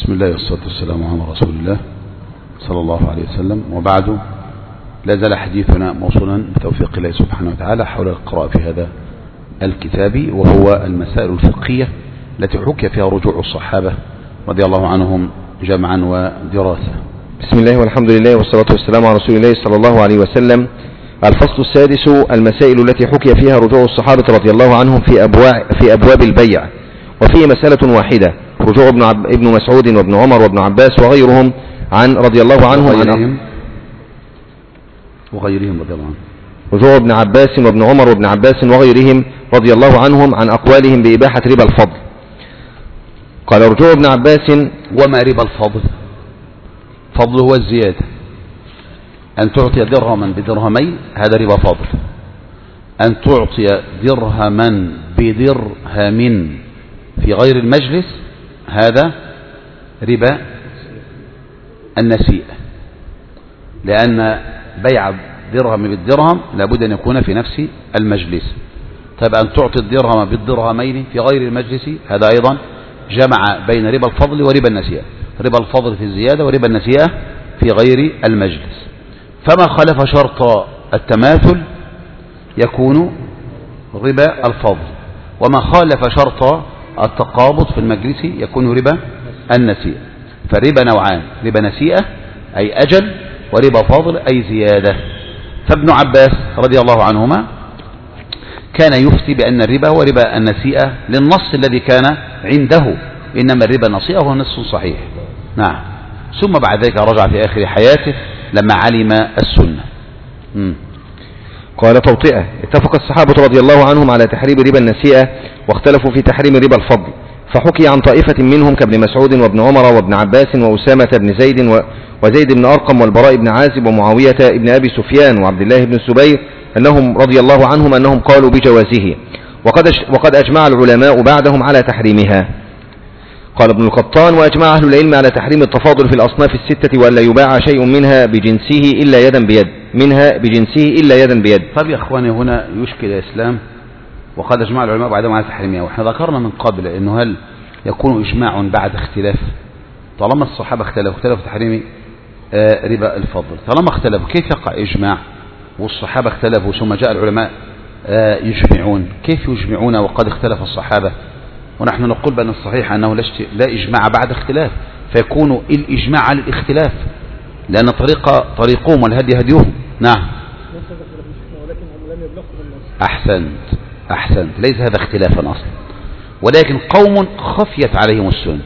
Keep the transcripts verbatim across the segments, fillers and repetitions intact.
بسم الله والصلاة والسلام على رسول الله صلى الله عليه وسلم، وبعد. لا زال حديثنا موصولا بتوفيق الله سبحانه وتعالى حول القراءة في هذا الكتاب، وهو المسائل الفقهية التي حكي فيها رجوع الصحابة رضي الله عنهم جمعا ودراسة. بسم الله والحمد لله والصلاة والسلام على رسول الله صلى الله عليه وسلم. الفصل السادس: المسائل التي حكي فيها رجوع الصحابة رضي الله عنهم في أبواب, في أبواب البيع. وفيه مسألة واحدة: رجوع ابن, عب ابن مسعود وابن عمر وابن عباس وغيرهم عن رضي الله عنهم وغيرهم, وغيرهم رضي الله عنهم رجوع ابن عباس وابن عمر وابن عباس وغيرهم رضي الله عنهم عن أقوالهم بإباحة ربا الفضل. قال: رجوع ابن عباس. وما ربا الفضل؟ فضل هو الزيادة، أن تعطي درهما بدرهمين هذا ربا فضل، أن تعطي درهما بدرهم في غير المجلس هذا ربا النسيئة، لأن بيع درهم بالدرهم لابد أن يكون في نفس المجلس. طيب أن تعطي الدرهم بالدرهمين في غير المجلس هذا أيضا جمع بين ربا الفضل وربا النسيئة، ربا الفضل في الزيادة وربا النسيئة في غير المجلس. فما خالف شرط التماثل يكون ربا الفضل، وما خالف شرط التقابض في المجلس يكون ربا النسيئة. فربا نوعان: ربا نسيئة أي أجل، وربا فضل أي زيادة. فابن عباس رضي الله عنهما كان يفتي بأن الربا هو ربا النسيئة للنص الذي كان عنده، إنما الربا النسيئة هو نص صحيح. نعم. ثم بعد ذلك رجع في آخر حياته لما علم السنة. م. قال: توطئة: اتفق الصحابة رضي الله عنهم على تحريم ربا النسيئة، واختلفوا في تحريم ربا الفضل. فحكي عن طائفة منهم كابن مسعود وابن عمر وابن عباس وأسامة بن زيد وزيد بن أرقم والبراء بن عازب ومعاوية ابن أبي سفيان وعبد الله بن الزبير أنهم رضي الله عنهم أنهم قالوا بجوازه، وقد وقد أجمع العلماء بعدهم على تحريمها. قال ابن القطان: وأجمع أهل العلم على تحريم التفاضل في الأصناف الستة، وألا يباع شيء منها بجنسه إلا يدا بيد منها بجنسه إلا يدا بيد. طيب يا أخواني، هنا يشكل الإسلام وقد أجمع العلماء بعدهم على تحريمها. وإحنا ذكرنا من قبل إنه هل يكون إجماع بعد اختلاف؟ طالما الصحابة اختلفوا اختلفوا في تحريم ربا الفضل، طالما اختلفوا كيف يقع إجماع؟ والصحابة اختلفوا ثم جاء العلماء يجمعون، كيف يجمعون وقد اختلف الصحابة؟ ونحن نقول بأن الصحيح أنه لا إجماع بعد اختلاف، فيكون الإجماع على الاختلاف، لأن طريق طريقهم والهدي هديهم. نعم. أحسنت أحسنت ليس هذا اختلافا أصلا، ولكن قوم خفيت عليهم السنة،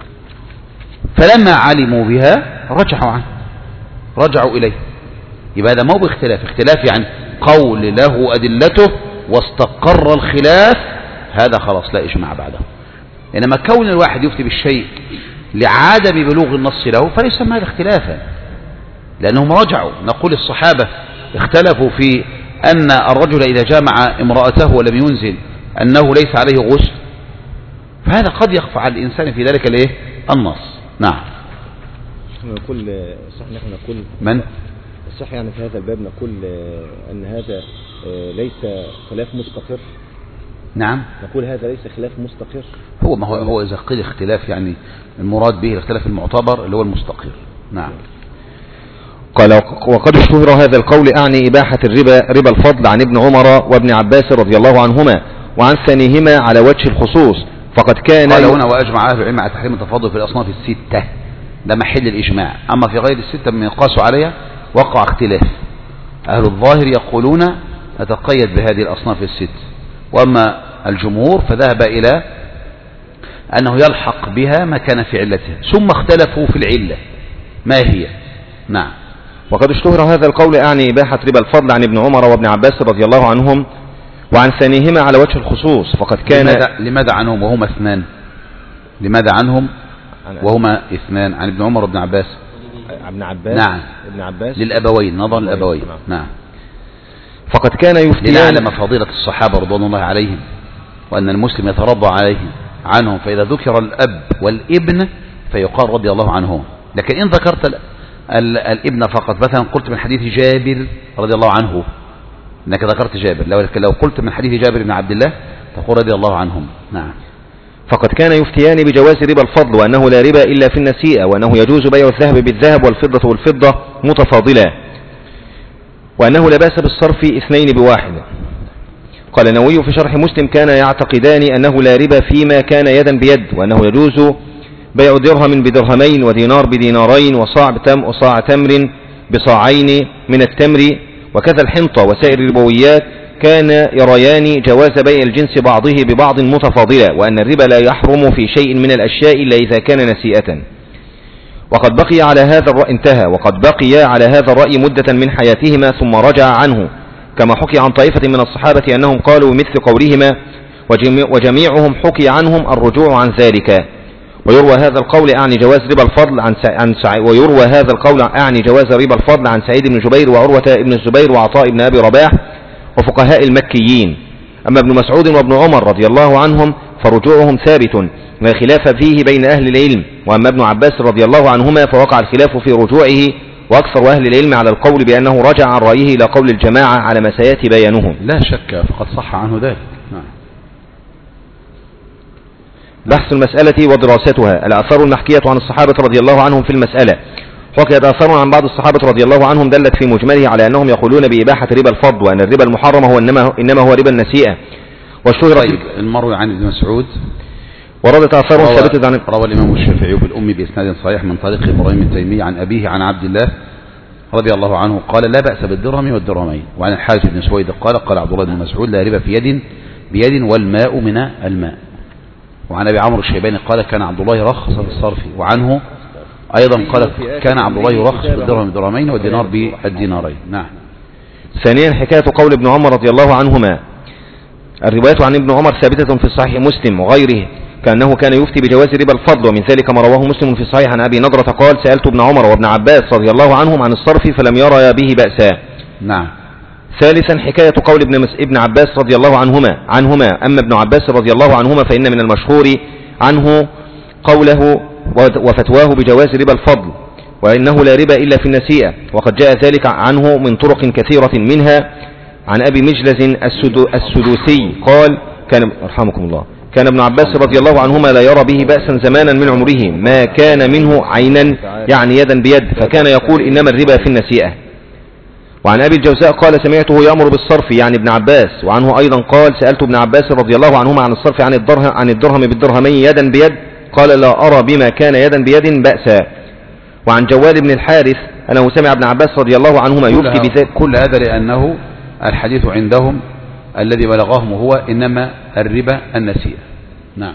فلما علموا بها رجعوا عنه رجعوا إليه. يبقى هذا مو باختلاف، اختلاف يعني قول له أدلته واستقر الخلاف، هذا خلاص لا إجماع بعده. إنما كون الواحد يفتي بالشيء لعدم بلوغ النص له فليسمى هذا اختلافا، لأنهم رجعوا. نقول الصحابة اختلفوا في أن الرجل إذا جامع امرأته ولم ينزل أنه ليس عليه غسل، فهذا قد يخفى على الإنسان في ذلك الايه النص. نعم. نقول صح، نحن نقول من صح يعني في هذا الباب نقول أن هذا ليس خلاف مستقر. نعم. نقول هذا ليس خلاف مستقر. هو ما هو هو إذا قيل اختلاف يعني المراد به الاختلاف المعتبر اللي هو المستقر. نعم. قال: وقد اشتهر هذا القول أعني إباحة الربا ربا الفضل عن ابن عمر وابن عباس رضي الله عنهما، وعن ثانيهما على وجه الخصوص. فقد كان قال هنا: وأجمع أهل العلم على تحريم التفاضل في الأصناف الستة، ده محل الإجماع. أما في غير الستة من يقاسوا عليها وقع اختلاف. أهل الظاهر يقولون نتقيد بهذه الأصناف الست، وأما الجمهور فذهب إلى أنه يلحق بها ما كان في علتها، ثم اختلفوا في العلة ما هي. نعم. وقد اشتهر هذا القول أعني إباحة ربا الفضل عن ابن عمر وابن عباس رضي الله عنهم، وعن ثانيهما على وجه الخصوص. فقد كان لماذا, لماذا عنهم وهما اثنان؟ لماذا عنهم وهما اثنان؟ عن ابن عمر وابن عباس. ابن عباس. نعم. ابن عباس للأبوين، نظر الأبوين. نعم. فقد كان يفتيان. لنعلم فضيلة الصحابة رضوان الله عليهم، وأن المسلم يترضى عليهم عنهم، فإذا ذكر الأب والابن فيقال رضي الله عنهم. لكن إن ذكرت ال ال الابن فقط، مثلا قلت من حديث جابر رضي الله عنه، انك ذكرت جابر، لو لو قلت من حديث جابر بن عبد الله تقول رضي الله عنهم. نعم. فقد كان يفتيان بجواز ربا الفضل وأنه لا ربا إلا في النسيئة، وأنه يجوز بيع الذهب بالذهب والفضة والفضة متفاضلة، وأنه لا بأس بالصرف اثنين بواحد. قال النووي في شرح مسلم: كان يعتقدان أنه لا ربا فيما كان يدا بيد، وأنه يجوز بيع درهم بدرهمين ودينار بدينارين وصاع بتم وصاع تمر بصاعين من التمر، وكذا الحنطة وسائر الربويات كان يريان جواز بيع الجنس بعضه ببعض متفاضلة، وأن الربا لا يحرم في شيء من الأشياء إلا إذا كان نسيئة. وقد بقي على هذا الرأي انتهى وقد بقي على هذا الرأي مدة من حياتهما ثم رجع عنه، كما حكي عن طائفة من الصحابة أنهم قالوا مثل قولهما، وجميعهم حكي عنهم الرجوع عن ذلك. ويروى هذا القول أعني جواز ربا الفضل عن عن ويروى هذا القول أعني جواز ربا الفضل عن سعيد بن جبير وعروة بن الزبير وعطاء بن أبي رباح وفقهاء المكيين. أما ابن مسعود وابن عمر رضي الله عنهم فرجوعهم ثابت لا خلاف فيه بين أهل العلم، وأما ابن عباس رضي الله عنهما فوقع الخلاف في رجوعه، وأكثر أهل العلم على القول بأنه رجع عن رأيه إلى قول الجماعة على ما سيأتي بيانه. لا شك فقد صح عنه ذلك. بحث المسألة ودراستها. الآثار المحكية عن الصحابة رضي الله عنهم في المسألة. حكيت آثار عن بعض الصحابة رضي الله عنهم دلت في مجمله على أنهم يقولون بإباحة ربا الفضل، وأن الربا المحرم هو إنما, إنما هو ربا النسيئة. والشهرة طيب المروي عن ابن مسعود وردت آثار ثابتة عن روى الإمام الشافعي بالأم بإسناد صحيح من طريق إبراهيم التيمي عن أبيه عن عبد الله رضي الله عنه قال: لا بأس بالدرهم والدرهمين. وعن الحارث بن سويد قال: قال عبد الله بن مسعود: لا ربا في يد بيد والماء من الماء. وعن أبي عمرو الشيباني قال: كان عبد الله يرخص في الصرف. وعنه أيضا قال: كان عبد الله يرخص بالدرهم بالدرهمين والدينار بالدينارين. نعم. ثانيا حكاية قول ابن عمر رضي الله عنهما. الرواية عن ابن عمر ثابتة في صحيح مسلم وغيره كأنه كان يفتي بجواز ربا الفضل، ومن ذلك ما رواه مسلم في صحيح عن أبي نضرة قال: سألت ابن عمر وابن عباس رضي الله عنهم عن الصرف فلم يرى به بأسا. نعم. ثالثا حكاية قول ابن, ابن عباس رضي الله عنهما عنهما أما ابن عباس رضي الله عنهما فإن من المشهور عنه قوله وفتواه بجواز ربا الفضل، وإنه لا ربا إلا في النسيئة، وقد جاء ذلك عنه من طرق كثيرة، منها عن أبي مجلز السدوسي قال: كان رحمكم الله كان ابن عباس رضي الله عنهما لا يرى به بأسا زمانا من عمره ما كان منه عينا يعني يدا بيد، فكان يقول: إنما الربا في النسيئة. وعن أبي الجوزاء قال: سمعته يأمر بالصرف يعني ابن عباس. وعنه أيضا قال: سألت ابن عباس رضي الله عنهما عن الصرف عن الدرهم, عن الدرهم بالدرهمين يدا بيد، قال: لا أرى بما كان يدا بيد بأسا. وعن جواد بن الحارث أنه سمع ابن عباس رضي الله عنهما يفتي بذلك. كل هذا لأنه الحديث عندهم الذي بلغهم هو إنما الربا النسيئة. نعم.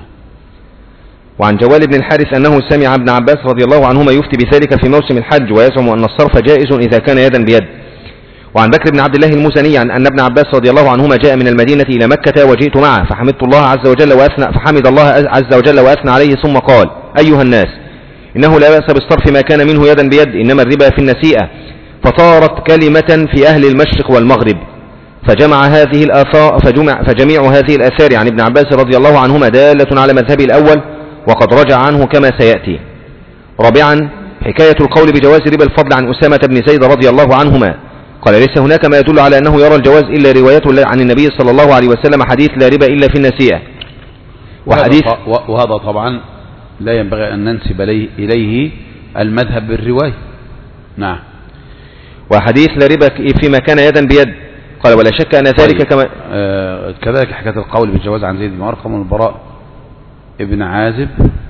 وعن جوال بن الحارث أنه سمع ابن عباس رضي الله عنهما يفتي بذلك في موسم الحج، ويزعم أن الصرف جائز إذا كان يدا بيد. وعن بكر بن عبد الله المزني عن أن ابن عباس رضي الله عنهما جاء من المدينة إلى مكة وجئت معه فحمدت الله عز وجل وأثنى فحمد الله عز وجل وأثنى عليه ثم قال: أيها الناس، إنه لا بأس بالصرف ما كان منه يدا بيد، إنما الربا في النسيئة. فطارت كلمة في أهل المشرق والمغرب، فجمع هذه الآثار فجمع فجميع هذه الآثار عن ابن عباس رضي الله عنهما دالة على مذهب الأول، وقد رجع عنه كما سيأتي. رابعا حكاية القول بجواز ربا الفضل عن أسامة بن زيد رضي الله عنهما قال: ليس هناك ما يدل على أنه يرى الجواز إلا رواية عن النبي صلى الله عليه وسلم حديث لا ربا إلا في النسيئة. وحديث وهذا طبعا لا ينبغي أن ننسب إليه المذهب بالرواية. نعم. وحديث لا ربا فيما كان يدا بيد قال: ولا شك أن ذلك طيب. كما آه كذلك حكاية القول بالجواز عن زيد بن أرقم والبراء ابن عازب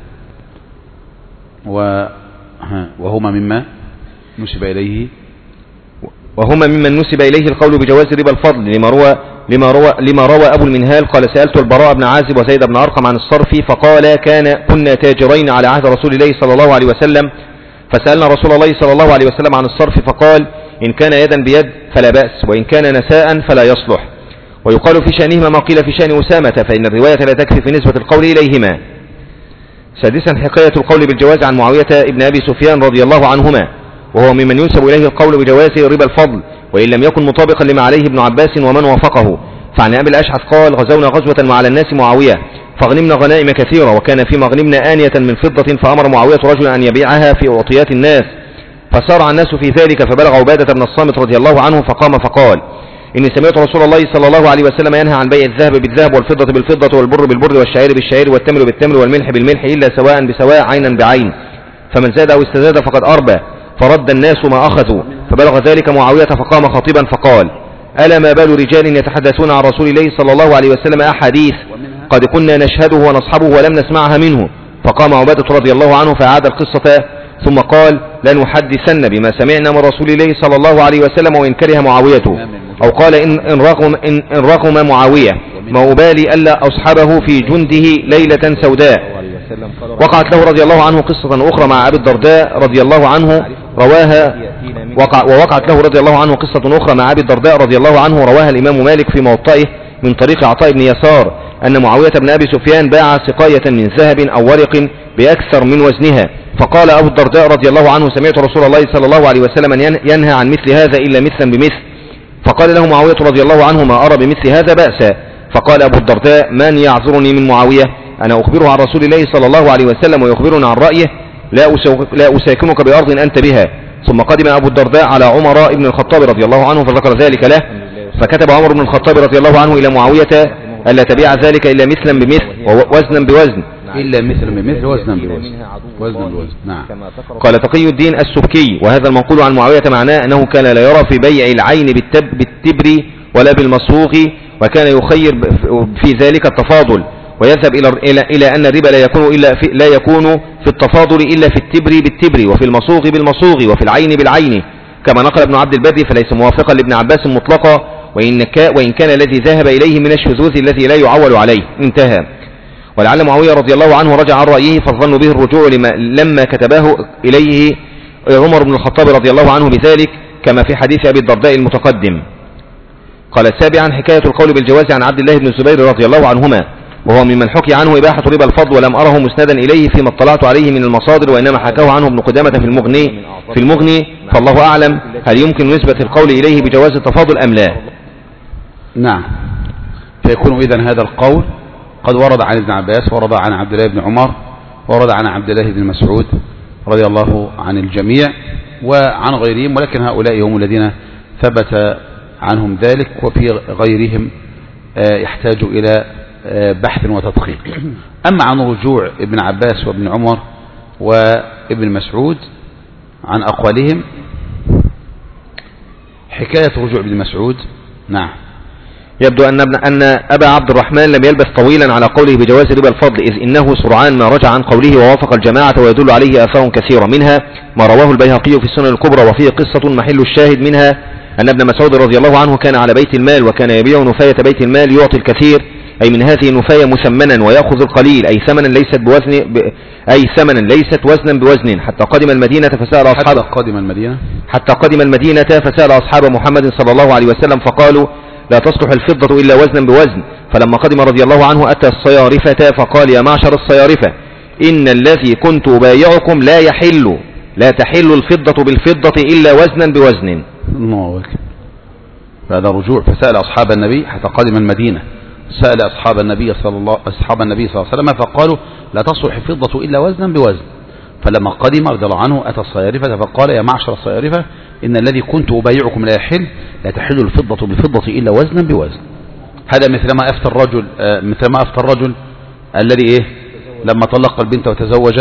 وهما مما نسب إليه وهما ممن نسب إليه القول بجواز ربا الفضل لما روى لما روى لما روى أبو المنهال قال: سألت البراء بن عازب وزيد بن أرقم عن الصرف فقال: كان كنا تاجرين على عهد رسول الله صلى الله عليه وسلم، فسألنا رسول الله صلى الله عليه وسلم عن الصرف فقال: إن كان يدا بيد فلا بأس، وإن كان نساء فلا يصلح. ويقال في شأنهما ما قيل في شأن أسامة، فإن الرواية لا تكفي في نسبة القول إليهما. سادسا حكاية القول بالجواز عن معاوية ابن أبي سفيان رضي الله عنهما، وهو ممن ينسب إليه القول بجواز ربا الفضل، وإن لم يكن مطابقا لما عليه ابن عباس ومن وافقه. فعن أبي الأشعث قال: غزونا غزوة وعلى الناس معاوية فغنمنا غنائم كثيرة، وكان في مغنمنا آنية من فضة، فأمر معاوية رجلا أن يبيعها في أعطيات الناس، فسارع الناس في ذلك، فبلغ عبادة بن الصامت رضي الله عنه فقام فقال: إني سمعت رسول الله صلى الله عليه وسلم ينهى عن بيع الذهب بالذهب والفضة بالفضة والبر بالبر والشعير بالشعير والتمر بالتمر والملح بالملح إلا سواء بسواء عينا بعين، فمن زاد أو استزاد فقد أربى، فرد الناس ما أخذوا. فبلغ ذلك معاوية فقام خطيبا فقال: ألا ما بال رجال يتحدثون عن رسول الله صلى الله عليه وسلم أحاديث قد كنا نشهده ونصحبه ولم نسمعها منه. فقام عبادة رضي الله عنه فأعاد القصة ثم قال: لنحدثن بما سمعنا من رسول الله صلى الله عليه وسلم وإن كره معاوية، أو قال إن, إن, رغم, إن, إن رغم معاوية ما أبالي ألا أصحبه في جنده ليلة سوداء. وقعت له رضي الله عنه قصة أخرى مع أبي الدرداء رضي الله عنه رواها وقع ووقعت له رضي الله عنه قصة أخرى مع أبي الدرداء رضي الله عنه رواها الإمام مالك في موطئه من طريق عطاء بن يسار أن معاوية بن أبي سفيان باع سقاية من ذهب أو ورق بأكثر من وزنها، فقال أبو الدرداء رضي الله عنه: سمعت رسول الله صلى الله عليه وسلم ينهى عن مثل هذا إلا مثلا بمثل. فقال له معاوية رضي الله عنه: ما أرى بمثل هذا بأسا. فقال أبو الدرداء: من يعذرني من معاوية؟ أنا أخبره عن رسول الله صلى الله عليه وسلم ويخبرنا عن رأيه، لا أساكنك بأرض أنت بها. ثم قدم أبو الدرداء على عمر بن الخطاب رضي الله عنه فذكر ذلك له، فكتب عمر بن الخطاب رضي الله عنه إلى معاوية ألا تبيع ذلك إلا مثلا بمثل ووزنا بوزن، إلا مثلا بمثل وزنا بوزن وزنا بوزن. نعم. قال تقي الدين السبكي: وهذا المنقول عن معاوية معناه أنه كان لا يرى في بيع العين بالتب بالتبر ولا بالمصروغ، وكان يخير في ذلك التفاضل، ويذهب إلى إلى إلى أن الربا لا يكون إلا في لا يكون في التفاضل إلا في التبر بالتبر وفي المصوغ بالمصوغ وفي العين بالعين، كما نقل ابن عبد البر، فليس موافقا لابن عباس مطلقا، وإن وإن كان الذي ذهب إليه من الشذوذ الذي لا يعول عليه. انتهى. ولعل معاوية رضي الله عنه رجع عن رأيه فظن به الرجوع لما لما كتبه إليه عمر بن الخطاب رضي الله عنه بذلك، كما في حديث أبي الدرداء المتقدم. قال سابعا: حكاية القول بالجواز عن عبد الله بن الزبير رضي الله عنهما، وهو ممن حكي عنه إباحة ربا الفضل، ولم أره مسندا إليه فيما اطلعت عليه من المصادر، وإنما حكاه عنه ابن قدامة في المغني في المغني فالله أعلم هل يمكن نسبة القول إليه بجواز التفاضل أم لا. نعم. فيكون إذن هذا القول قد ورد عن ابن عباس، ورد عن عبد الله بن عمر، ورد عن عبد الله بن مسعود رضي الله عن الجميع وعن غيرهم، ولكن هؤلاء هم الذين ثبت عنهم ذلك، وفي غيرهم يحتاج إلى بحث وتدقيق. أما عن رجوع ابن عباس وابن عمر وابن مسعود عن أقوالهم، حكاية رجوع ابن مسعود. نعم. يبدو أن أن أبا عبد الرحمن لم يلبث طويلا على قوله بجواز ربا الفضل، إذ إنه سرعان ما رجع عن قوله ووافق الجماعة، ويدل عليه آثار كثيرة، منها ما رواه البيهقي في السنن الكبرى، وفيه قصة محل الشاهد منها أن ابن مسعود رضي الله عنه كان على بيت المال، وكان يبيع نفاية بيت المال يعطي الكثير، أي من هذه النفاية مثمنا ويأخذ القليل، أي ثمنا ليست بوزن ب... أي ثمنا ليست وزنا بوزن، حتى قدم المدينة فسأل أصحاب حتى قدم المدينة حتى قدم المدينة فسأل أصحاب محمد صلى الله عليه وسلم فقالوا: لا تصلح الفضة إلا وزنا بوزن. فلما قدم رضي الله عنه أتى الصيارفة فقال: يا معشر الصيارفة، إن الذي كنت أبايعكم لا يحل لا تحل الفضة بالفضة إلا وزنا بوزن. الله أكبر. هذا رجوع. فسأل أصحاب النبي حتى قدم المدينة، سأل أصحاب النبي صلى الله أصحاب النبي صلى الله عليه وسلم فقالوا: لا تصلح الفضة إلا وزنا بوزن. فلما قدم رضي الله عنه أتى الصيارفة فقال: يا معشر الصيارفة، إن الذي كنت أبايعكم لا يحل لا تحل الفضة بالفضة إلا وزنا بوزن. هذا مثل ما أفتى الرجل مثل ما أفتى الرجل الذي إيه لما طلق البنت وتزوج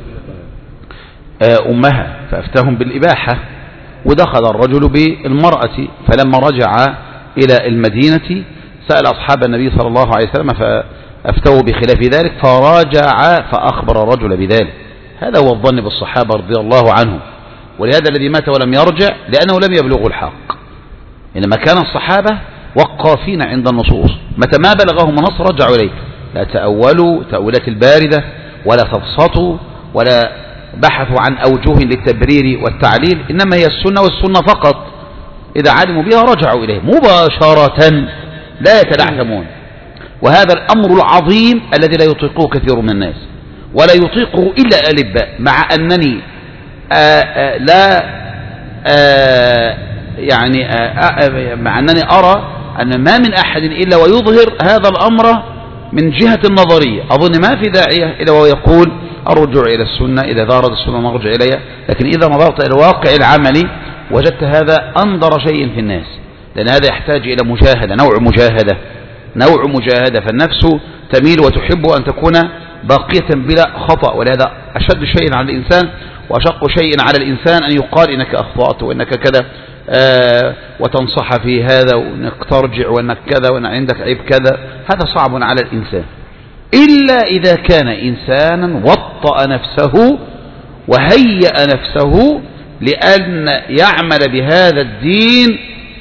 أمها، فأفتاهم بالإباحة، ودخل الرجل بالمرأة، فلما رجع إلى المدينة سأل أصحاب النبي صلى الله عليه وسلم فأفتوا بخلاف ذلك، فراجع فأخبر الرجل بذلك. هذا هو الظن بالصحابة رضي الله عنهم، ولهذا الذي مات ولم يرجع لأنه لم يبلغوا الحق. إنما كان الصحابة وقافين عند النصوص، متى ما بلغهم النص رجعوا إليه، لا تأولوا تأويلات الباردة، ولا تبسطوا، ولا بحثوا عن أوجه للتبرير والتعليل، إنما هي السنة والسنة فقط، إذا علموا بها رجعوا إليه مباشرة لا يتدعثمون. وهذا الأمر العظيم الذي لا يطيقه كثير من الناس، ولا يطيقه إلا الألباء، مع أنني آآ آآ لا آآ يعني آآ مع أنني أرى أن ما من أحد إلا ويظهر هذا الأمر من جهة النظرية. أظن ما في داعية إلا ويقول الرجوع إلى السنة، إذا ظهرت السنة نرجع إليها، لكن إذا نظرت إلى الواقع العملي وجدت هذا أنظر شيء في الناس، لأن هذا يحتاج إلى مجاهدة، نوع مجاهدة نوع مجاهدة فالنفس تميل وتحب أن تكون باقية بلا خطأ، ولهذا أشد شيء على الإنسان وأشق شيء على الإنسان أن يقال إنك أخطأت وإنك كذا آه وتنصح في هذا وإنك ترجع وإنك كذا وإن عندك عيب كذا. هذا صعب على الإنسان إلا إذا كان إنسانا وطأ نفسه وهيأ نفسه لأن يعمل بهذا الدين،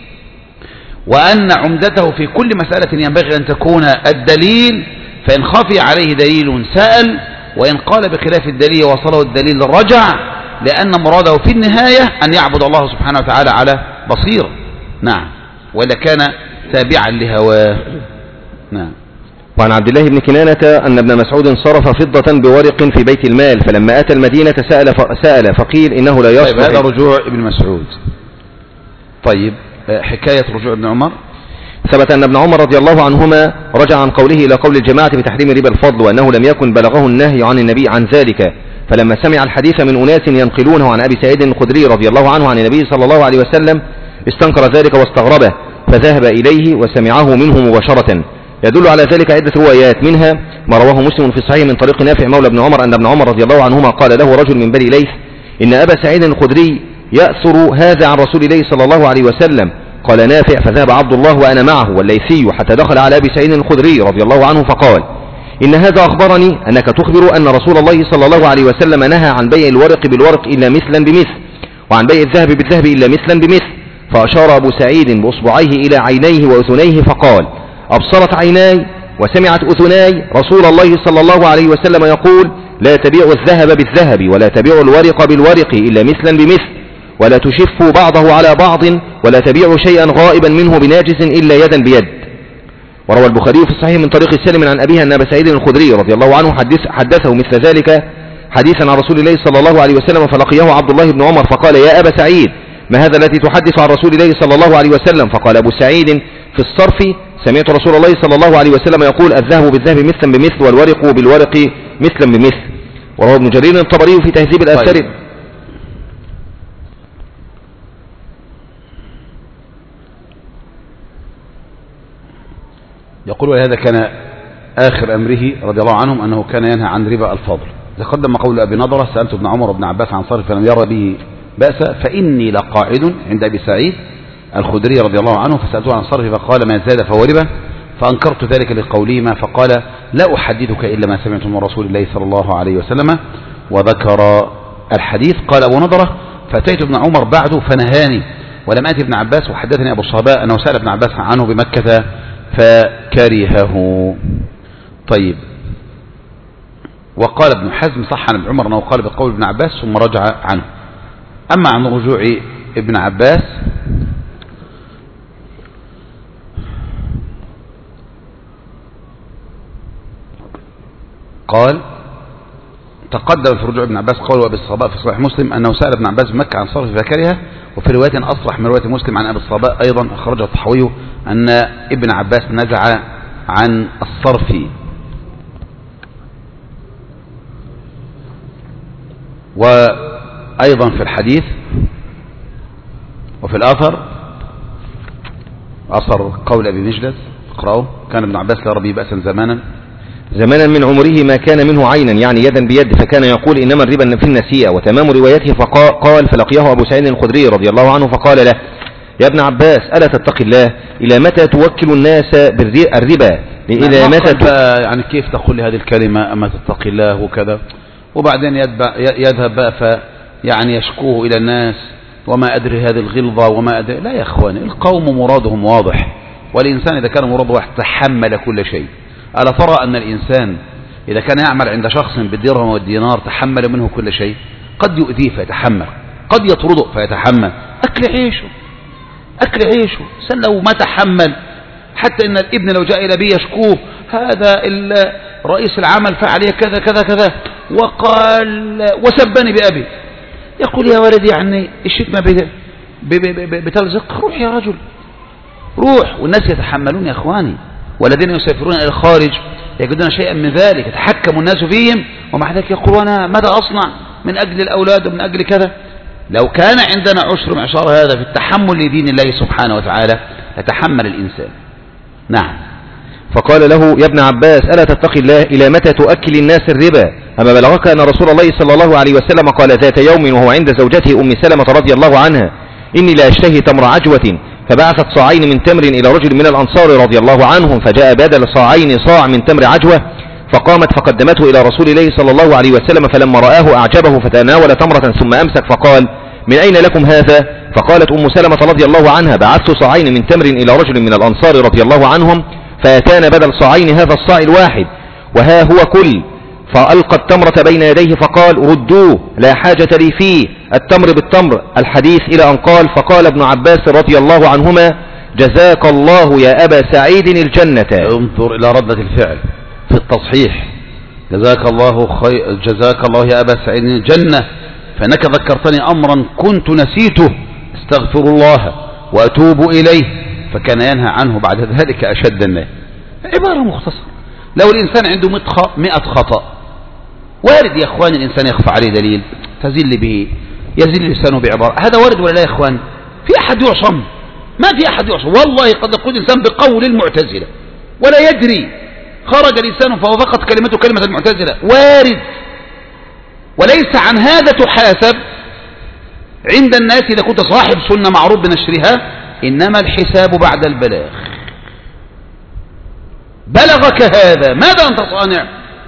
وأن عمدته في كل مسألة ينبغي أن تكون الدليل، فإن خفي عليه دليل سأل، وإن قال بخلاف الدليل وصله الدليل رجع، لأن مراده في النهاية أن يعبد الله سبحانه وتعالى على بصيرة. نعم، ولا كان تابعا لهواه. نعم. وعن عبد الله بن كنانة أن ابن مسعود صرف فضة بورق في بيت المال، فلما أتى المدينة سأل, سأل فقيل إنه لا يصلح. طيب هذا رجوع ابن مسعود. طيب حكاية رجوع ابن عمر. ثبت أن ابن عمر رضي الله عنهما رجع عن قوله إلى قول الجماعة بتحريم ربا الفضل، وأنه لم يكن بلغه النهي عن النبي عن ذلك، فلما سمع الحديث من أناس ينقلونه عن أبي سعيد الخدري رضي الله عنه عن النبي صلى الله عليه وسلم استنكر ذلك واستغربه، فذهب إليه وسمعه منه مباشرة. يدل على ذلك عدة روايات، منها ما رواه مسلم في صحيح من طريق نافع مولى ابن عمر أن ابن عمر رضي الله عنهما قال له رجل من بني ليث إن أبا سعيد الخدري يأثر هذا عن رسول الله صلى الله عليه وسلم. قال نافع فذهب عبد الله وأنا معه والليثي حتى دخل على أبي سعيد الخدري رضي الله عنه فقال إن هذا أخبرني أنك تخبر أن رسول الله صلى الله عليه وسلم نهى عن بيع الورق بالورق إلا مثلا بمثل، وعن بيع الذهب بالذهب إلا مثلا بمثل. فأشار أبو سعيد بأصبعيه إلى عينيه وأذنيه فقال أبصرت عيناي وسمعت أذناي رسول الله صلى الله عليه وسلم يقول لا تبيع الذهب بالذهب ولا تبيع الورق بالورق إلا مثلا بمثل، ولا تشفوا بعضه على بعض، ولا تبيعوا شيئا غائبا منه بناجز إلا يدا بيد. وروى البخاري في الصحيح من طريق السالم عن أبيه أن أبا سعيد الخدري رضي الله عنه حدث حدثه مثل ذلك حديثا عن رسول الله صلى الله عليه وسلم، فلقيه عبد الله بن عمر فقال يا أبا سعيد ما هذا الذي تحدث عن رسول الله صلى الله عليه وسلم؟ فقال أبو سعيد في الصرف سمعت رسول الله صلى الله عليه وسلم يقول الذهب بالذهب مثلا بمثل والورق بالورق مثلا بمثل. وروى ابن جرير الطبري في تهذيب الآثار. طيب. يقول وهذا كان آخر أمره رضي الله عنهم أنه كان ينهى عن ربا الفضل. تقدم قول أبي نضرة سألت ابن عمر وابن عباس عن صرف فلم يرى به بأسا فإني لقاعد عند أبي سعيد الخدري رضي الله عنه فسألته عن صرف فقال ما زاد فهو ربا، فأنكرت ذلك لقولهما فقال لا أحدثك إلا ما سمعت من رسول الله صلى الله عليه وسلم، وذكر الحديث. قال أبو نضرة فأتيت ابن عمر بعده فنهاني ولم أتي ابن عباس، وحدثني أبو الصهباء أنه سأل ابن عباس عنه بمكة فكرهه. طيب. وقال ابن حزم صح عن ابن عمر أنه قال بقول ابن عباس ثم رجع عنه. أما عن رجوع ابن عباس قال تقدم في رجوع ابن عباس قول أبي الصهباء في صحيح مسلم أنه سأل ابن عباس بمكة عن صرف فكرهه، وفي رواية أصرح من رواية مسلم عن أبي الصهباء أيضا أخرجه الطحاوي أن ابن عباس نزع عن الصرف. وأيضا في الحديث وفي الآثر أثر قول أبي مجلس اقرأه كان ابن عباس لا ربي بأسا زمانا زمانا من عمره ما كان منه عينا يعني يدا بيد، فكان يقول إنما الربا في النسيئة. وتمام روايته فقال فلقيه أبو سعيد الخدري رضي الله عنه فقال له يا ابن عباس ألا تتقي الله إلى متى توكل الناس بالربا إلى متى يعني كيف تقول لي هذه الكلمة أما تتقي الله وكذا، وبعدين يذهب بقى ف يعني يشكوه إلى الناس وما أدري هذه الغلظة وما أدري. لا يا أخواني، القوم مرادهم واضح، والإنسان إذا كان مراده واحد تحمل كل شيء. ألا ترى أن الإنسان إذا كان يعمل عند شخص بالدرهم والدينار تحمل منه كل شيء، قد يؤذيه فيتحمل، قد يطرده فيتحمل، أكل عيشه أكل عيشه سن لو ما تحمل. حتى إن الابن لو جاء إلى بي يشكوه هذا رئيس العمل فعل كذا كذا كذا وقال وسبني بأبي، يقول يا ولدي يعني الشتمة بتلزق، روح يا رجل روح. والناس يتحملون يا أخواني، والذين يسافرون إلى الخارج يجدون شيئا من ذلك يتحكم الناس فيهم، ومع ذلك يقولون ماذا أصنع من أجل الأولاد ومن أجل كذا. لو كان عندنا عشر معشار هذا في التحمل لدين الله سبحانه وتعالى يتحمل الإنسان. نعم. فقال له يا ابن عباس ألا تتقي الله إلى متى تؤكل الناس الربا؟ أما بلغك أن رسول الله صلى الله عليه وسلم قال ذات يوم وهو عند زوجته أم سلمة رضي الله عنها إني لا أشتهي تمر عجوة، فبعثت صاعين من تمر إلى رجل من الأنصار رضي الله عنهم، فجاء بدل صاعين صاع من تمر عجوة، فقامت فقدمته إلى رسول الله صلى الله عليه وسلم، فلما رآه أعجبه فتناول تمرة ثم أمسك فقال من أين لكم هذا؟ فقالت أم سلمة رضي الله عنها بعثت صاعين من تمر إلى رجل من الأنصار رضي الله عنهم، فأتانا بدل صاعين هذا الصاع الواحد، وها هو كل. فألقى التمرة بين يديه فقال ردوه لا حاجة لي فيه، التمر بالتمر، الحديث إلى أن قال فقال ابن عباس رضي الله عنهما جزاك الله يا أبا سعيد الجنة. انظر إلى ردة الفعل في التصحيح، جزاك الله خير، جزاك الله يا أبا سعيد الجنة، فإنك ذكرتني أمرا كنت نسيته، استغفر الله وأتوب إليه، فكان ينهى عنه بعد ذلك أشد النهي. عبارة مختصرة. لو الإنسان عنده مئة خطأ، وارد يا إخوان الإنسان يخفى عليه دليل تزل به، يزل لسانه بعبارة، هذا وارد ولا لا يا إخوان؟ في أحد يعصم؟ ما في أحد يعصم. والله قد يقول الإنسان بقول المعتزلة ولا يدري، خرج لسانه فوافقت كلمته كلمة المعتزلة، وارد. وليس عن هذا تحاسب عند الناس إذا كنت صاحب سنة معروف بنشرها، إنما الحساب بعد البلاغ. بلغك هذا ماذا أنت صانع؟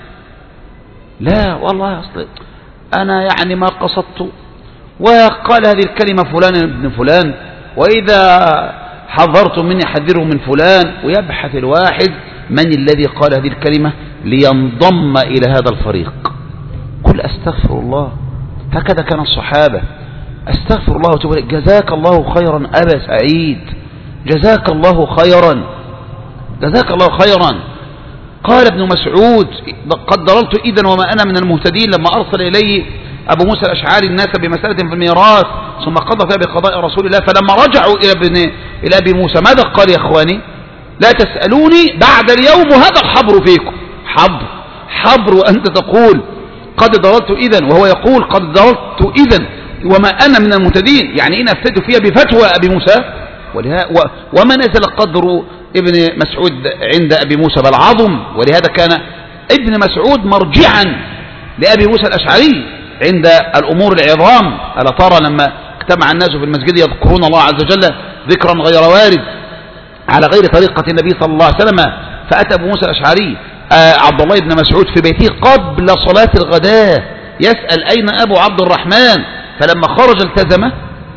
لا والله أصلا أنا يعني ما قصدت، وقال هذه الكلمة فلان ابن فلان، وإذا حذرتم مني حذره من فلان، ويبحث الواحد من الذي قال هذه الكلمة لينضم إلى هذا الفريق. قل أستغفر الله، هكذا كان الصحابة، أستغفر الله وتوب إليه، جزاك الله خيرا أبا سعيد، جزاك الله خيرا، جزاك الله خيرا. قال ابن مسعود قد ضللت إذن وما أنا من المهتدين، لما أرسل إليه أبو موسى الأشعري الناس بمسألة في الميراث ثم قضى فيها بقضاء رسول الله، فلما رجعوا إلى ابن إلى أبي موسى ماذا قال يا إخواني؟ لا تسألوني بعد اليوم وهذا الحبر فيكم. حبر حبر وأنت تقول قد ضللت إذن، وهو يقول قد ضللت إذن وما أنا من المهتدين، يعني إن أفتدت فيها بفتوى أبي موسى. وما نزل قدر ابن مسعود عند أبي موسى بل عظم، ولهذا كان ابن مسعود مرجعا لأبي موسى الأشعري عند الأمور العظام. ألا ترى لما اجتمع الناس في المسجد يذكرون الله عز وجل ذكرا غير وارد على غير طريقة النبي صلى الله عليه وسلم، فأتى أبو موسى الأشعري آه عبد الله بن مسعود في بيته قبل صلاة الغداء يسأل أين أبو عبد الرحمن، فلما خرج التزمه.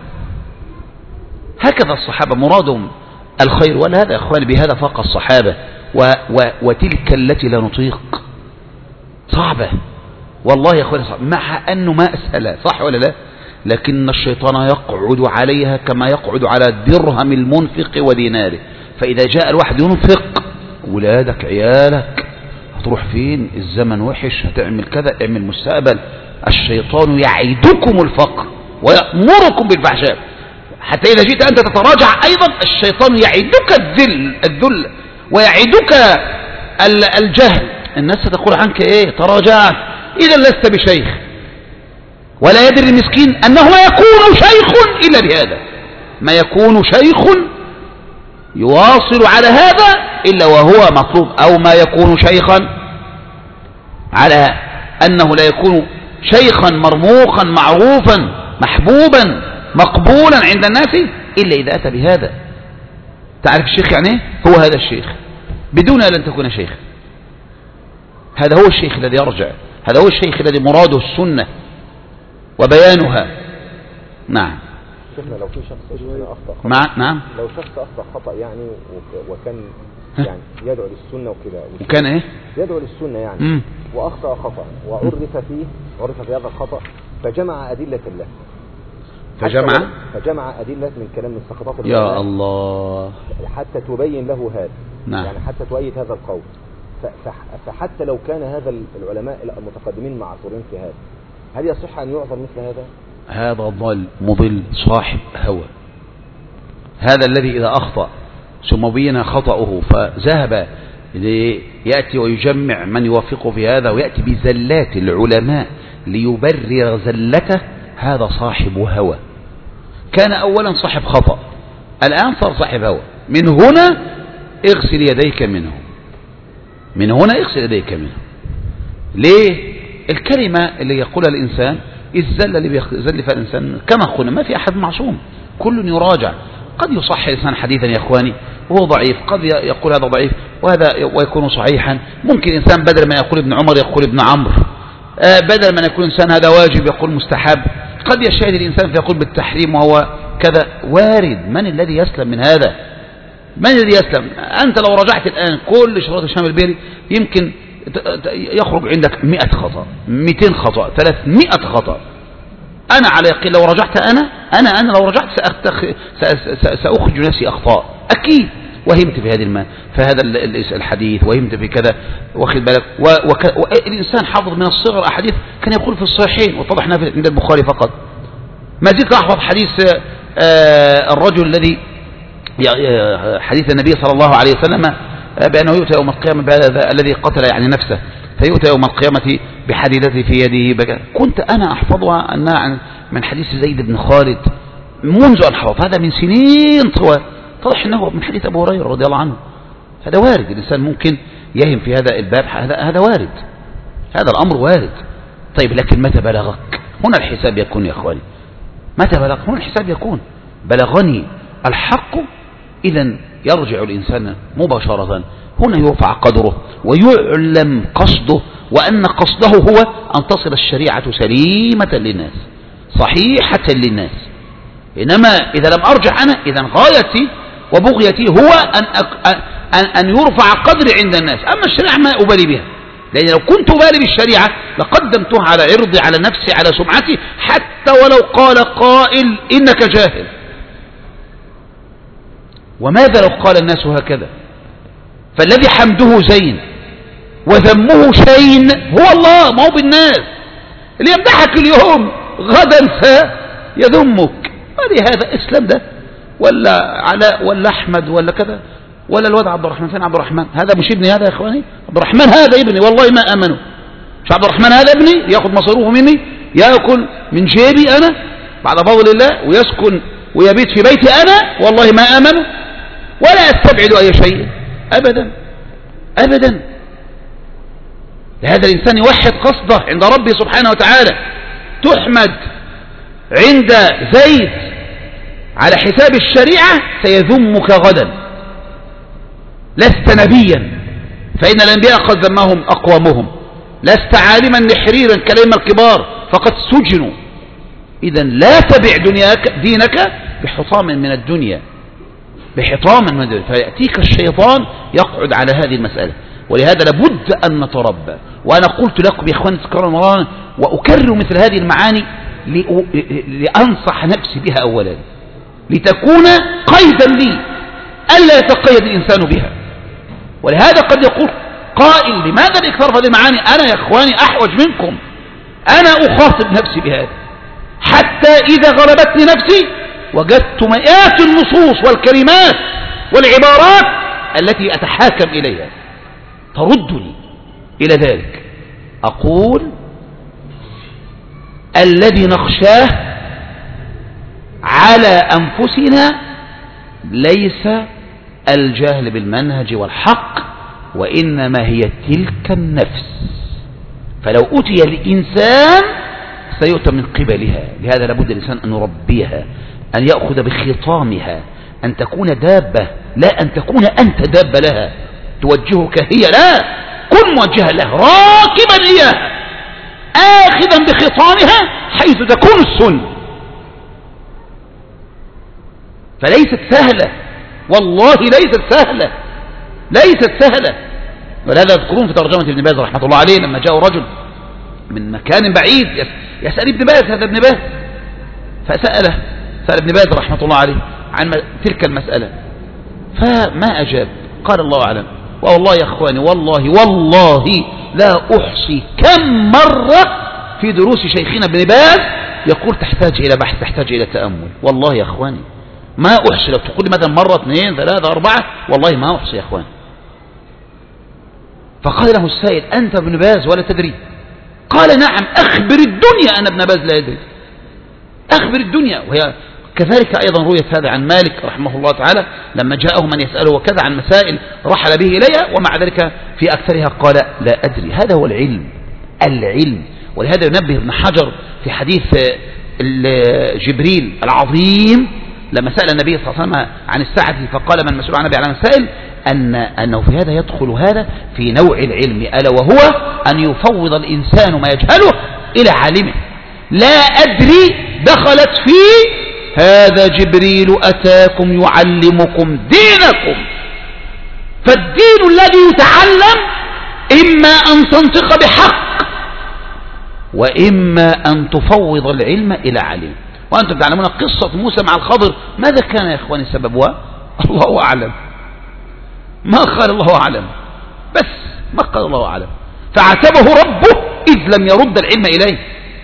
هكذا الصحابة مرادهم الخير، ولا هذا يا أخواني بهذا فاق الصحابة، و و وتلك التي لا نطيق صعبة والله يا أخواني، صعبة مع أنه ما أسهلها، صح ولا لا؟ لكن الشيطان يقعد عليها كما يقعد على الدرهم المنفق وديناره. فإذا جاء الواحد ينفق، ولادك عيالك هتروح فين؟ الزمن وحش، هتعمل كذا، اعمل مستقبل. الشيطان يعيدكم الفقر ويأمركم بالفحشاء، حتى إذا جئت أنت تتراجع أيضا الشيطان يعيدك الذل الذل ويعيدك الجهل. الناس ستقول عنك إيه؟ تراجعت، إذا لست بشيخ. ولا يدري المسكين أنه ما يكون شيخ إلا بهذا، ما يكون شيخ يواصل على هذا إلا وهو مطلوب، أو ما يكون شيخا على أنه لا يكون شيخا مرموقا معروفا محبوبا مقبولا عند الناس إلا إذا أتى بهذا. تعرف الشيخ يعني ايه؟ هو هذا الشيخ، بدون أن تكون شيخ. هذا هو الشيخ الذي يرجع، هذا هو الشيخ الذي مراده السنة وبيانها. نعم. شيخنا لو في شخص أخطأ خطأ، مع... نعم لو شخص أخطأ خطأ يعني وكان يعني يدعو للسنة وكذا، وكان ايه؟ يدعو للسنة يعني مم. وأخطأ خطأ وعرف فيه عرف في هذا الخطأ، فجمع أدلة الله فجمع فجمع أدلة من كلام من سقطات يا الله حتى تبين له هذا. نعم. يعني حتى تؤيد هذا القول. فحتى لو كان هذا العلماء المتقدمين معصورين في هذا، هل يصح أن يعذر مثل هذا؟ هذا ضل مضل صاحب هوى، هذا الذي إذا أخطأ ثم بين خطأه فذهب يأتي ويجمع من يوافقه في هذا ويأتي بزلات العلماء ليبرر زلته، هذا صاحب هوى. كان أولا صاحب خطأ، الآن صار صاحب هوى. من هنا اغسل يديك منه، من هنا اغسل يديك منه. ليه؟ الكلمة اللي يقولها الإنسان، الزلة اللي بيزل فيها الإنسان كما قلنا ما في أحد معصوم، كل يراجع. قد يصح الإنسان حديثا يا إخواني وهو ضعيف، قد يقول هذا ضعيف وهذا ويكون صحيحا. ممكن إنسان بدل ما يقول ابن عمر يقول ابن عمرو، بدل ما يكون إنسان هذا واجب يقول مستحب. قد يجتهد الإنسان فيقول بالتحريم وهو كذا، وارد. من الذي يسلم من هذا؟ من الذي يسلم؟ أنت لو رجعت الآن كل شروط الشام البيري يمكن يخرج عندك مئة خطأ، مئتين خطأ، ثلاثمائة خطأ. أنا على يقين لو رجعت أنا أنا أنا لو رجعت سأختخ... سأخرج نفسي أخطاء أكيد، وهمت في هذه الماء فهذا الحديث، وهمت في كذا، واخد بالك. والإنسان وك... حافظ من الصغر أحاديث كان يقول في الصحيحين، وطبعا عند البخاري فقط. ما زلت أحفظ حديث الرجل الذي حديث النبي صلى الله عليه وسلم بأنه يؤتى يوم القيامة الذي قتل يعني نفسه، فيؤتى يوم القيامة بحديدته في يده بكى. كنت أنا أحفظها أنها من حديث زيد بن خالد منذ أن حفظ، هذا من سنين طوال. طرح أنه من حديث أبو هريرة رضي الله عنه. هذا وارد، الإنسان ممكن يهم في هذا الباب، هذا هذا وارد، هذا الأمر وارد. طيب لكن متى بلغك؟ هنا الحساب يكون يا أخواني. متى بلغ؟ هنا الحساب يكون بلغني الحق، إذن يرجع الإنسان مباشرة، هنا يرفع قدره ويعلم قصده، وأن قصده هو أن تصل الشريعة سليمة للناس صحيحة للناس. إنما إذا لم أرجع أنا، إذن غايتي وبغيتي هو أن, أن, أن يرفع قدري عند الناس. أما الشريعة ما أبالي بها، لأن لو كنت أبالي بالشريعة لقدمتها على عرضي، على نفسي، على سمعتي، حتى ولو قال قائل إنك جاهل. وماذا لو قال الناس هكذا؟ فالذي حمده زين وذمه شين هو الله، ما هو بالناس. اللي يمدحك اليوم غدا سيذمك. ولهذا اسلام ده ولا علاء ولا احمد ولا كذا ولا الواد عبد الرحمن، فين عبد الرحمن؟ هذا مش ابني هذا يا اخواني، عبد الرحمن هذا ابني والله ما امنه. مش عبد الرحمن هذا ابني ياخذ مصروفه مني، ياكل من جيبي انا بعد فضل الله، ويسكن ويبيت في بيتي انا، والله ما امنه ولا استبعد اي شيء ابدا ابدا. لهذا الانسان يوحد قصده عند ربه سبحانه وتعالى. تحمد عند زيد على حساب الشريعة سيذمك غدا. لست نبيا فإن الأنبياء قد ذمهم أقوامهم، لست عالما نحريرا كلام الكبار فقد سجنوا. إذا لا تبع دنياك دينك بحطام من الدنيا، بحطام من الدنيا، فيأتيك الشيطان يقعد على هذه المسألة. ولهذا لابد أن نتربى. وأنا قلت لكم يا إخواني تذكرون مرارا وأكرر مثل هذه المعاني لأنصح نفسي بها أولا، لتكون قيدا لي ألا يتقيد الإنسان بها. ولهذا قد يقول قائل لماذا الإكثار في هذه المعاني؟ أنا يا إخواني أحوج منكم، أنا أخاطب نفسي بهذا، حتى إذا غلبتني نفسي وجدت مئات النصوص والكلمات والعبارات التي أتحاكم إليها تردني إلى ذلك. أقول الذي نخشاه على أنفسنا ليس الجهل بالمنهج والحق، وإنما هي تلك النفس. فلو أتي الإنسان سيؤتى من قبلها. لهذا لابد الإنسان أن يربيها، أن يأخذ بخطامها، أن تكون دابة، لا أن تكون أنت دابة لها توجهك هي، لا، كن موجها له راكبا إياها آخذا بخطامها حيث تكون السن. فليست سهلة، والله ليست سهلة، ليست سهلة. ولهذا تذكرون في ترجمة ابن باز رحمة الله عليه لما جاء رجل من مكان بعيد يسأل ابن باز، هذا ابن باز، فسأله سأل ابن باز رحمة الله عليه عن تلك المسألة فما أجاب. قال الله أعلم. والله يا أخواني والله والله لا أحصي كم مرة في دروس شيخنا ابن باز يقول تحتاج إلى بحث، تحتاج إلى تأمل. والله يا أخواني ما أحصي. لو تقول مثلا مرة اثنين ثلاثة أربعة والله ما أحصي يا أخواني. فقال له السائل أنت ابن باز ولا تدري؟ قال نعم. أخبر الدنيا أن ابن باز لا يدري، أخبر الدنيا. وهي كذلك أيضا رويت هذا عن مالك رحمه الله تعالى لما جاءه من يسأله وكذا عن مسائل رحل به إليها، ومع ذلك في أكثرها قال لا أدري. هذا هو العلم، العلم. ولهذا ينبه ابن حجر في حديث جبريل العظيم لما سأل النبي صلى الله عليه وسلم عن الساعة فقال من مسؤول عن النبي على مسائل، أن أنه في هذا يدخل هذا في نوع العلم، ألا وهو أن يفوض الإنسان ما يجهله إلى عالمه. لا أدري دخلت فيه هذا جبريل أتاكم يعلمكم دينكم. فالدين الذي يتعلم إما أن تنطق بحق وإما أن تفوض العلم إلى علم. وأنتم تعلمون قصة موسى مع الخضر ماذا كان يا إخواني سببها؟ الله أعلم، ما قال الله أعلم، بس ما قال الله أعلم. فعاتبه ربه إذ لم يرد العلم إليه،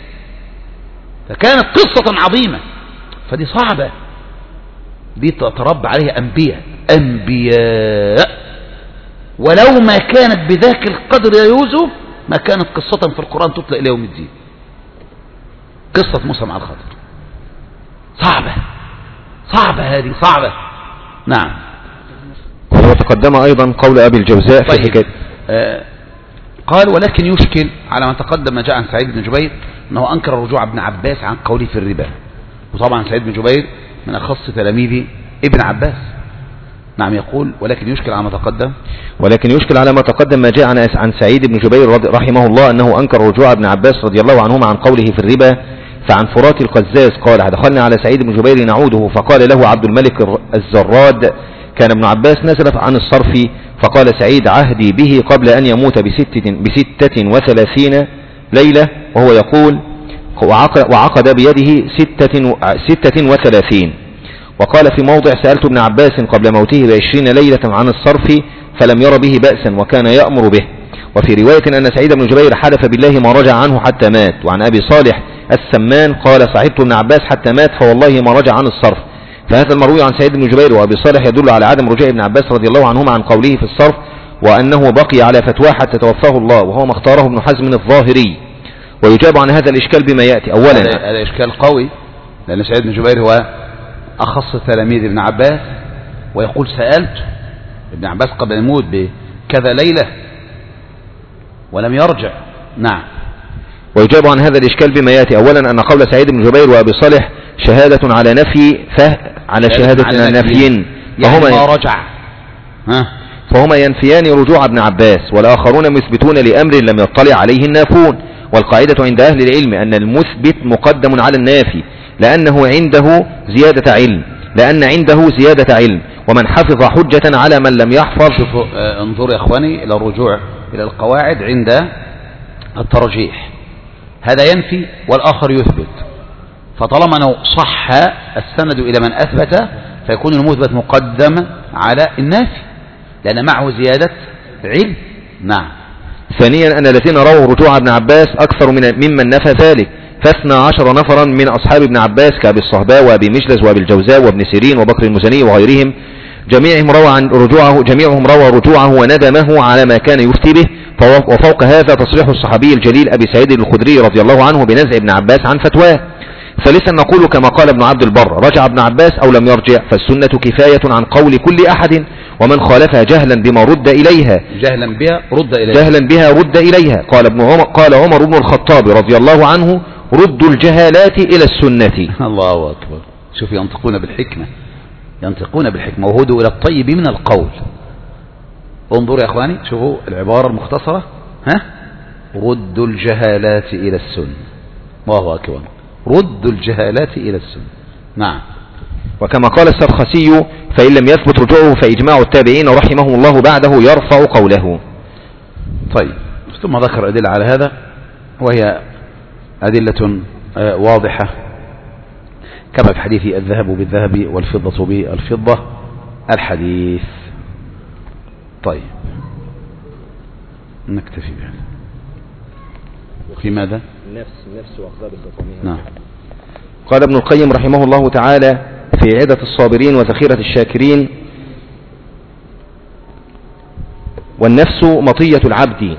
فكانت قصة عظيمة. فدي صعبة، دي تتربى عليها أنبياء أنبياء ولو ما كانت بذاك القدر يا يوسف ما كانت قصة في القرآن تطلق إلى يوم الدين. قصة موسى مع الخضر صعبة صعبة، هذه صعبة. نعم. وتقدم أيضا قول أبي الجوزاء في حكاية آه قال ولكن يشكل على ما تقدم جاء عن سعيد بن جبير أنه أنكر رجوع ابن عباس عن قوله في الربا. وطبعا سعيد بن جبير من أخص تلاميذ ابن عباس. نعم. يقول ولكن يشكل على ما تقدم ولكن يشكل على ما تقدم ما جاء عن سعيد بن جبير رحمه الله أنه أنكر رجوع ابن عباس رضي الله عنهما عن قوله في الربا. فعن فرات القزاز قال دخلنا على سعيد بن جبير نعوده فقال له عبد الملك الزراد كان ابن عباس نزل عن الصرف، فقال سعيد عهدي به قبل أن يموت بستة, بستة وثلاثين ليلة، وهو يقول وعقد بيده ستة, ستة وثلاثين. وقال في موضع سألت ابن عباس قبل موته بعشرين ليلة عن الصرف فلم ير به بأسا وكان يأمر به. وفي رواية أن سعيد بن جبير حلف بالله ما رجع عنه حتى مات. وعن أبي صالح السمان قال صحبت ابن عباس حتى مات فوالله ما رجع عن الصرف. فهذا المروي عن سعيد بن جبير وأبي صالح يدل على عدم رجوع ابن عباس رضي الله عنهما عن قوله في الصرف، وأنه بقي على فتواه حتى توفاه الله، وهو ما اختاره ابن حزم الظاهري. ويجاب عن هذا الإشكال بما يأتي. أولا هذا إشكال قوي، لأن سعيد بن جبير هو أخص تلاميذ ابن عباس، ويقول سألت ابن عباس قبل الموت بكذا ليلة ولم يرجع. نعم. ويجاب عن هذا الإشكال بما يأتي. أولا أن قول سعيد بن جبير وأبي صالح شهادة على نفي فه على شهادة على نفي، فهما يعني رجع ها فهما ينفيان رجوع ابن عباس، والآخرون مثبتون لأمر لم يطلع عليه النافون. والقاعدة عند أهل العلم أن المثبت مقدم على النافي لأنه عنده زيادة علم لأن عنده زيادة علم ومن حفظ حجة على من لم يحفظ. شوفوا آه انظروا يا إخواني إلى الرجوع إلى القواعد عند الترجيح، هذا ينفي والآخر يثبت، فطالما أنه صح السند إلى من أثبت فيكون المثبت مقدم على النافي لأن معه زيادة علم. نعم. ثانيا أن الذين رووا رجوع ابن عباس أكثر من ممن نفى ذلك، فاثنى عشر نفرا من أصحاب ابن عباس كأبي الصهباء وأبي مجلس وأبي الجوزاء وابن سيرين وبكر المزني وغيرهم جميعهم روى عن رجوعه جميعهم روى رجوعه وندمه على ما كان يفتي به. وفوق هذا تصريح الصحابي الجليل أبي سعيد الخدري رضي الله عنه بنزع ابن عباس عن فتواه. ثالثا نقول كما قال ابن عبد البر رجع ابن عباس أو لم يرجع فالسنة كفاية عن قول كل أحد، ومن خالفها جهلا بما رد إليها جهلا بها رد إليها جهلا بها رد إليها. قال ابن عمر قال عمر بن الخطاب رضي الله عنه ردوا الجهالات إلى السنة. الله أكبر. شوف ينطقون بالحكمة ينطقون بالحكمة وهدوا إلى الطيب من القول. انظروا يا أخواني شوفوا العبارة المختصرة ها ردوا الجهالات إلى السنة. الله أكبر. ردوا الجهالات إلى السنة. نعم. وكما قال السرخسي فإن لم يثبت رجوعه فإجماع التابعين رحمهم الله بعده يرفع قوله. طيب ثم ذكر أدلة على هذا وهي أدلة واضحة كما في حديث الذهب بالذهب والفضة بالفضة الحديث. طيب نكتفي بهذا. وفي ماذا؟ النفس النفس وأخذاب الخطامية. نعم. قال ابن القيم رحمه الله تعالى في عدة الصابرين وذخيرة الشاكرين: والنفس مطية العبد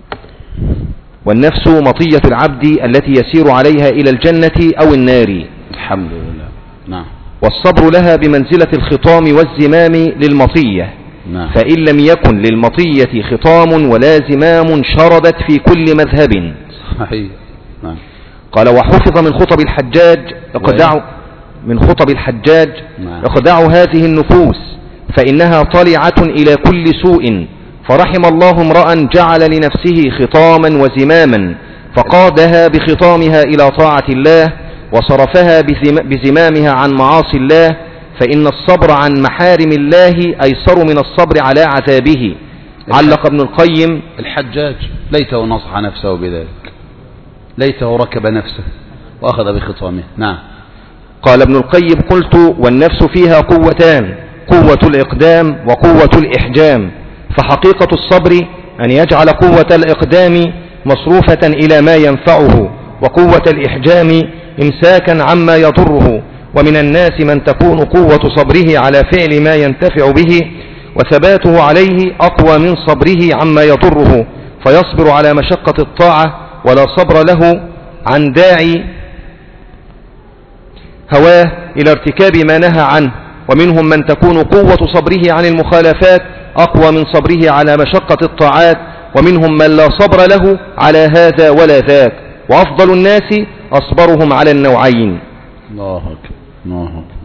والنفس مطية العبد التي يسير عليها إلى الجنة أو النار، الحمد لله. نعم. والصبر لها بمنزلة الخطام والزمام للمطية. نعم. فإن لم يكن للمطية خطام ولا زمام شردت في كل مذهب. صحيح. نعم. قال وحفظ من خطب الحجاج اقدعوا من خطب الحجاج نعم. اقدعوا هذه النفوس فإنها طلعة إلى كل سوء، فرحم الله امرأ جعل لنفسه خطاما وزماما فقادها بخطامها إلى طاعة الله وصرفها بزمامها عن معاصي الله، فإن الصبر عن محارم الله أيسر من الصبر على عذابه. علق ابن القيم الحجاج ليته نصح نفسه بذلك، ليته ركب نفسه وأخذ بخطامه. نعم. قال ابن القيم قلت والنفس فيها قوتان، قوة الإقدام وقوة الإحجام، فحقيقة الصبر أن يجعل قوة الإقدام مصروفة إلى ما ينفعه وقوة الإحجام إمساكا عما يضره. ومن الناس من تكون قوة صبره على فعل ما ينتفع به وثباته عليه أقوى من صبره عما يضره، فيصبر على مشقة الطاعة ولا صبر له عن داعي هواه إلى ارتكاب ما نهى عنه. ومنهم من تكون قوة صبره عن المخالفات أقوى من صبره على مشقة الطاعات، ومنهم من لا صبر له على هذا ولا ذاك، وأفضل الناس أصبرهم على النوعين. الله أكبر. الله أكبر.